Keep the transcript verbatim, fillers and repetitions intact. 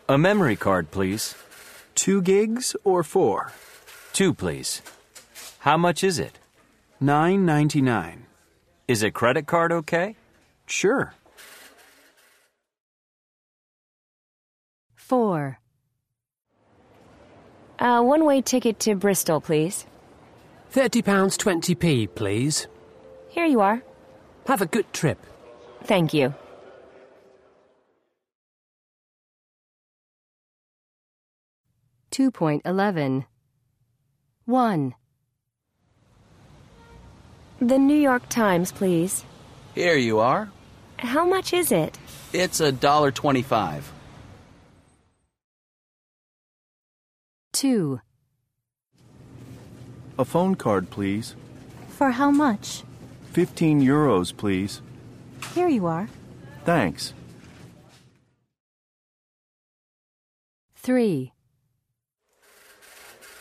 A memory card, please. Two gigs or four? Two, please. How much is it? Nine ninety-nine. Is a credit card okay? Sure. Four. A one-way ticket to Bristol, please. thirty pounds twenty p, please. Here you are. Have a good trip. Thank you. two point eleven. one. The New York Times, please. Here you are. How much is it? It's a dollar twenty-five. two. A phone card, please. For how much? Fifteen euros, please. Here you are. Thanks. three.